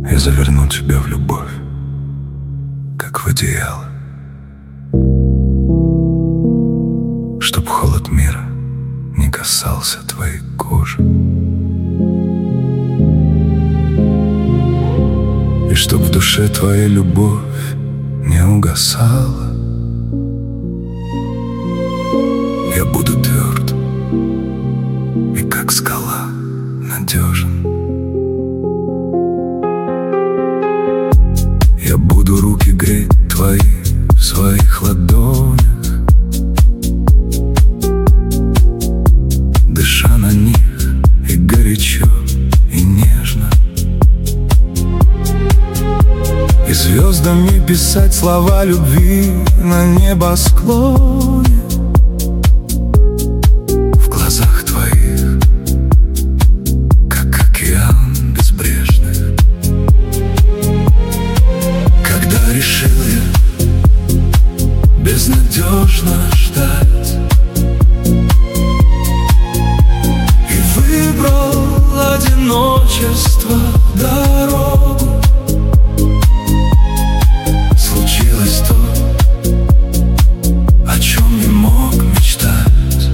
Я заверну тебя в любовь, как в одеяло, чтоб холод мира не касался твоей кожи, и чтоб в душе твоя любовь не угасала. Я буду тверд и как скала надежен. Я буду руки греть твои в своих ладонях, дыша на них и горячо, и нежно, и звездами писать слова любви на небосклоне. В глазах твоих, как океан безбрежных. Когда решил я безнадежно ждать и выбрал одиночество дорогу, случилось то, о чем не мог мечтать.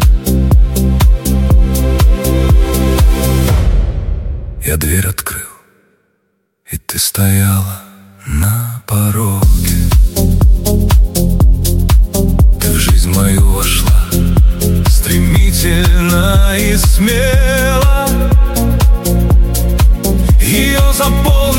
Я дверь открыл, и ты стояла на пороге. Ты в жизнь мою вошла стремительно и смело. Ее заполнил